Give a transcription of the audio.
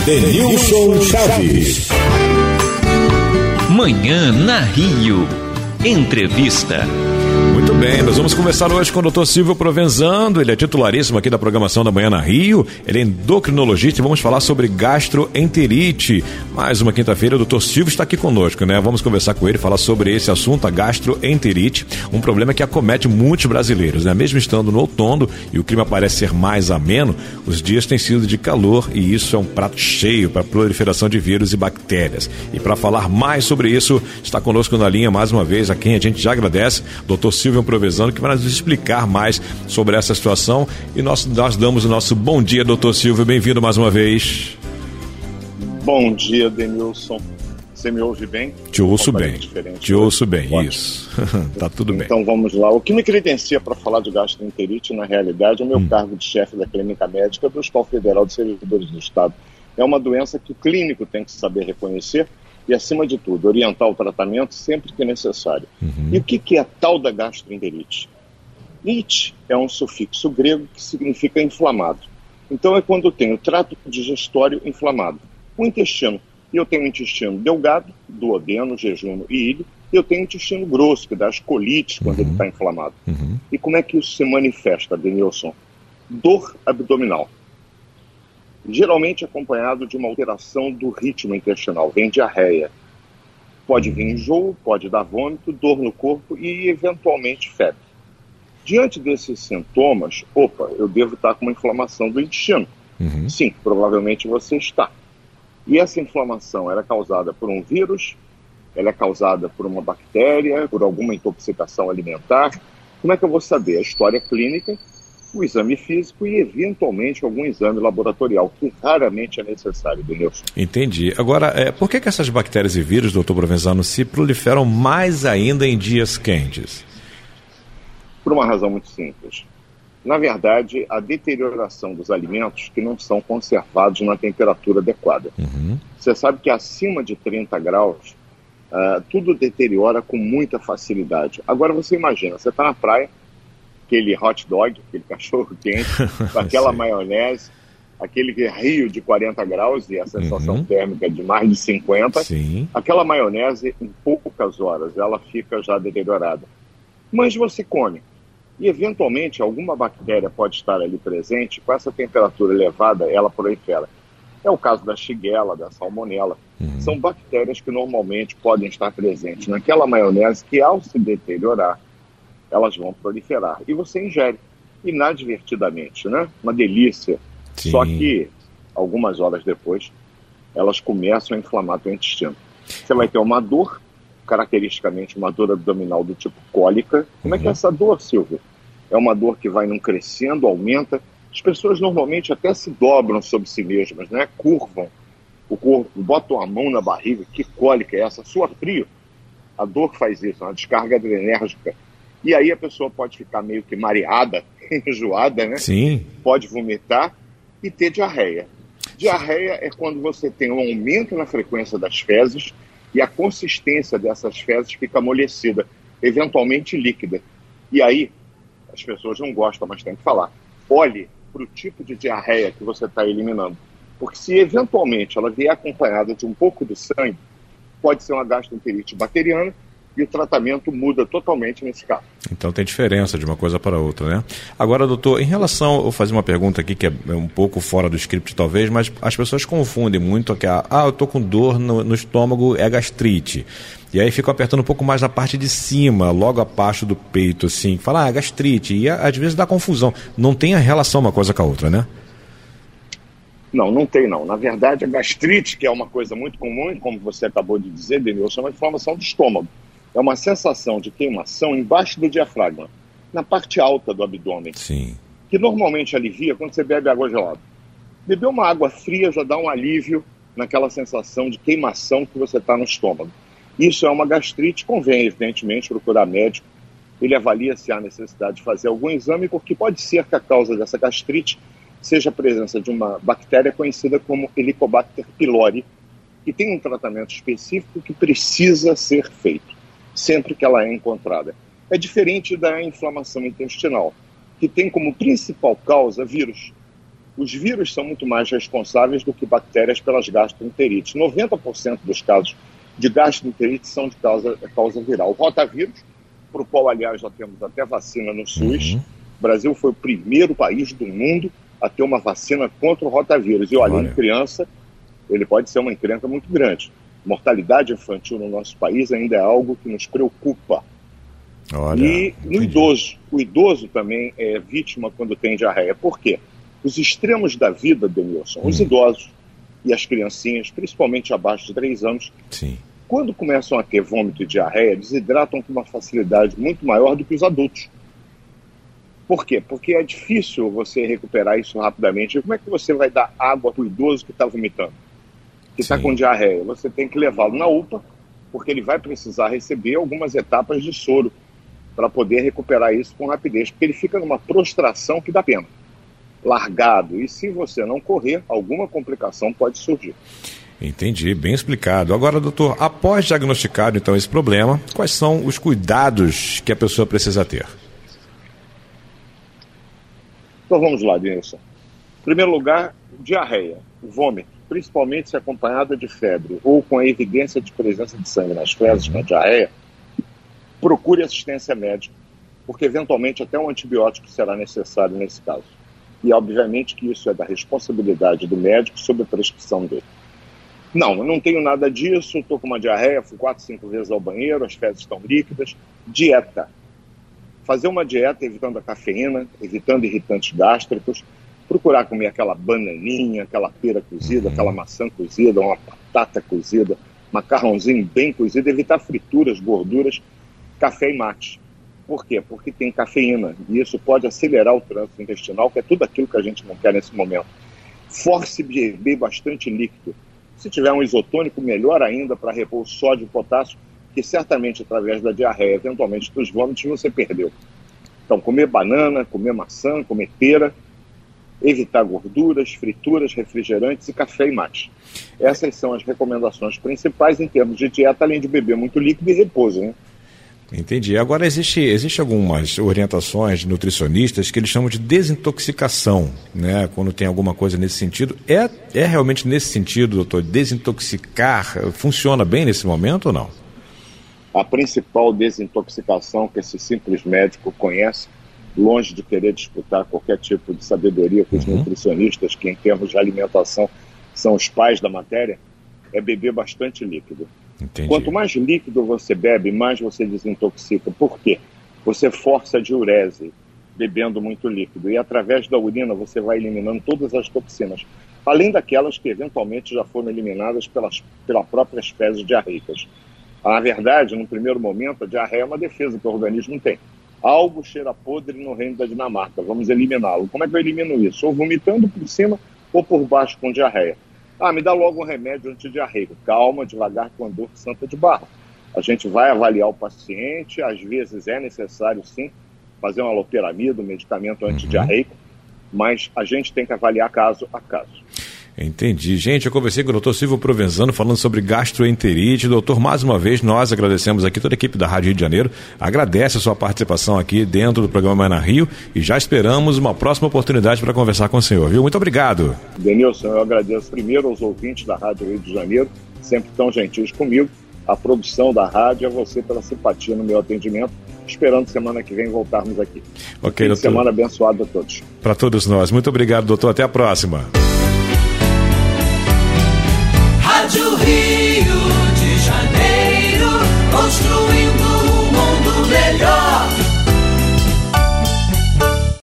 Denilson Chaves. Manhã na Rio. Entrevista. Muito bem, nós vamos conversar hoje com o Dr. Silvio Provenzano, ele é titularíssimo aqui da programação da Manhã na Rio, ele é endocrinologista e vamos falar sobre gastroenterite. Mais uma quinta-feira, o Dr. Silvio está aqui conosco, né? Vamos conversar com ele, falar sobre esse assunto, a gastroenterite, um problema que acomete muitos brasileiros, né? Mesmo estando no outono e o clima parece ser mais ameno, os dias têm sido de calor e isso é um prato cheio para a proliferação de vírus e bactérias. E para falar mais sobre isso, está conosco na linha mais uma vez, a quem a gente já agradece, Dr. Silvio Provenzano, que vai nos explicar mais sobre essa situação. E nós damos o nosso bom dia, doutor Silvio. Bem-vindo mais uma vez. Bom dia, Denilson. Você me ouve bem? Te ouço bem. Te ouço bem, ótimo. Isso. Tá tudo bem. Então vamos lá. O que me credencia para falar de gastroenterite, na realidade, é o meu cargo de chefe da clínica médica do Hospital Federal de Servidores do Estado. É uma doença que o clínico tem que saber reconhecer e, acima de tudo, orientar o tratamento sempre que necessário. E o que é a tal da gastroenterite? It é um sufixo grego que significa inflamado. Então é quando eu tenho o trato digestório inflamado. O intestino. E eu tenho o intestino delgado, duodeno, jejuno e ilho. E eu tenho o intestino grosso, que dá as colites quando ele está inflamado. E como é que isso se manifesta, Denilson? Dor abdominal. Geralmente acompanhado de uma alteração do ritmo intestinal, vem diarreia. Pode vir enjoo, pode dar vômito, dor no corpo e, eventualmente, febre. Diante desses sintomas, eu devo estar com uma inflamação do intestino. Sim, provavelmente você está. E essa inflamação era causada por um vírus, ela é causada por uma bactéria, por alguma intoxicação alimentar. Como é que eu vou saber? A história clínica, o exame físico e, eventualmente, algum exame laboratorial, que raramente é necessário, Denilson. Entendi. Agora, por que essas bactérias e vírus, doutor Provenzano, se proliferam mais ainda em dias quentes? Por uma razão muito simples. Na verdade, a deterioração dos alimentos que não são conservados na temperatura adequada. Você sabe que acima de 30 graus, tudo deteriora com muita facilidade. Agora você imagina, você está na praia, aquele hot dog, aquele cachorro quente, aquela maionese, aquele rio de 40 graus e a sensação térmica de mais de 50, aquela maionese, em poucas horas, ela fica já deteriorada. Mas você come. E, eventualmente, alguma bactéria pode estar ali presente, com essa temperatura elevada, ela prolifera. É o caso da Shigella, da Salmonella. São bactérias que normalmente podem estar presentes naquela maionese que, ao se deteriorar, elas vão proliferar. E você ingere, inadvertidamente, né? Uma delícia. Só que, algumas horas depois, elas começam a inflamar o intestino. Você vai ter uma dor, caracteristicamente uma dor abdominal do tipo cólica. Como é que é essa dor, Silvio? É uma dor que vai num crescendo, aumenta. As pessoas normalmente até se dobram sobre si mesmas, né? Curvam o corpo, botam a mão na barriga. Que cólica é essa? Suor frio. A dor faz isso, uma descarga adrenérgica. E aí a pessoa pode ficar meio que mareada, enjoada, né? Pode vomitar e ter diarreia. Diarreia é quando você tem um aumento na frequência das fezes e a consistência dessas fezes fica amolecida, eventualmente líquida. E aí, as pessoas não gostam, mas tem que falar. Olhe para o tipo de diarreia que você está eliminando. Porque se eventualmente ela vier acompanhada de um pouco de sangue, pode ser uma gastroenterite bacteriana, e o tratamento muda totalmente nesse caso. Então tem diferença de uma coisa para outra, né? Agora, doutor, em relação, eu vou fazer uma pergunta aqui que é um pouco fora do script talvez, mas as pessoas confundem muito que eu tô com dor no estômago, é gastrite. E aí ficam apertando um pouco mais na parte de cima, logo abaixo do peito, assim, fala, gastrite, e às vezes dá confusão. Não tem a relação uma coisa com a outra, né? Não tem não. Na verdade, a gastrite, que é uma coisa muito comum, e como você acabou de dizer, Denilson, é uma inflamação do estômago. É uma sensação de queimação embaixo do diafragma, na parte alta do abdômen, que normalmente alivia quando você bebe água gelada. Beber uma água fria já dá um alívio naquela sensação de queimação que você está no estômago. Isso é uma gastrite, convém, evidentemente, procurar médico. Ele avalia se há necessidade de fazer algum exame, porque pode ser que a causa dessa gastrite seja a presença de uma bactéria conhecida como Helicobacter pylori, que tem um tratamento específico que precisa ser feito sempre que ela é encontrada. É diferente da inflamação intestinal, que tem como principal causa vírus. os vírus são muito mais responsáveis do que bactérias pelas gastroenterites. 90% dos casos de gastroenterite são de causa viral. O rotavírus, para o qual, aliás, já temos até vacina no SUS. O Brasil foi o primeiro país do mundo a ter uma vacina contra o rotavírus. E olha, em criança, ele pode ser uma encrenca muito grande. Mortalidade infantil no nosso país ainda é algo que nos preocupa. Olha, e no idoso, o idoso também é vítima quando tem diarreia. Por quê? Os extremos da vida, Denilson, os idosos e as criancinhas, principalmente abaixo de 3 anos, sim, quando começam a ter vômito e diarreia, desidratam com uma facilidade muito maior do que os adultos. Por quê? Porque é difícil você recuperar isso rapidamente. E como é que você vai dar água para o idoso que está vomitando? Que está com diarreia? Você tem que levá-lo na UPA, porque ele vai precisar receber algumas etapas de soro para poder recuperar isso com rapidez, porque ele fica numa prostração que dá pena. Largado. E se você não correr, alguma complicação pode surgir. Entendi, bem explicado. Agora, doutor, após diagnosticado então esse problema, quais são os cuidados que a pessoa precisa ter? Então vamos lá, Denilson. Em primeiro lugar, diarreia, vômito, principalmente se acompanhada de febre ou com a evidência de presença de sangue nas fezes com a diarreia, procure assistência médica, porque eventualmente até um antibiótico será necessário nesse caso. E obviamente que isso é da responsabilidade do médico sob a prescrição dele. Não, eu não tenho nada disso, estou com uma diarreia, fui 4, 5 vezes ao banheiro, as fezes estão líquidas. Dieta. Fazer uma dieta evitando a cafeína, evitando irritantes gástricos, procurar comer aquela bananinha, aquela pera cozida, aquela maçã cozida, uma batata cozida, macarrãozinho bem cozido, evitar frituras, gorduras, café e mate. Por quê? Porque tem cafeína e isso pode acelerar o trânsito intestinal, que é tudo aquilo que a gente não quer nesse momento. Force beber bastante líquido. Se tiver um isotônico, melhor ainda para repor o sódio e o potássio, que certamente através da diarreia, eventualmente dos vômitos, você perdeu. Então, comer banana, comer maçã, comer pera, evitar gorduras, frituras, refrigerantes e café e mate. Essas são as recomendações principais em termos de dieta, além de beber muito líquido e repouso, né? Entendi. Agora, existe algumas orientações de nutricionistas que eles chamam de desintoxicação, né? Quando tem alguma coisa nesse sentido. É realmente nesse sentido, doutor, desintoxicar funciona bem nesse momento ou não? A principal desintoxicação que esse simples médico conhece, longe de querer disputar qualquer tipo de sabedoria com os nutricionistas, que em termos de alimentação são os pais da matéria, é beber bastante líquido. Entendi. Quanto mais líquido você bebe, mais você desintoxica. Por quê? Você força a diurese bebendo muito líquido e através da urina você vai eliminando todas as toxinas, além daquelas que eventualmente já foram eliminadas pelas próprias fezes diarreicas. Na verdade, no primeiro momento, a diarreia é uma defesa que o organismo tem. Algo cheira podre no reino da Dinamarca, vamos eliminá-lo. Como é que eu elimino isso? Ou vomitando por cima ou por baixo com diarreia. Me dá logo um remédio antidiarreico. Calma, devagar, com a dor santa de barro. A gente vai avaliar o paciente, às vezes é necessário sim fazer uma loperamida, um medicamento antidiarreico, mas a gente tem que avaliar caso a caso. Entendi. Gente, eu conversei com o doutor Silvio Provenzano falando sobre gastroenterite. Doutor, mais uma vez, nós agradecemos aqui, toda a equipe da Rádio Rio de Janeiro agradece a sua participação aqui dentro do programa Manhã na Rio e já esperamos uma próxima oportunidade para conversar com o senhor, viu? Muito obrigado. Denilson, eu agradeço primeiro aos ouvintes da Rádio Rio de Janeiro, sempre tão gentis comigo, a produção da rádio e a você pela simpatia no meu atendimento, esperando semana que vem voltarmos aqui. Ok, doutor. Semana abençoada a todos. Para todos nós. Muito obrigado, doutor. Até a próxima.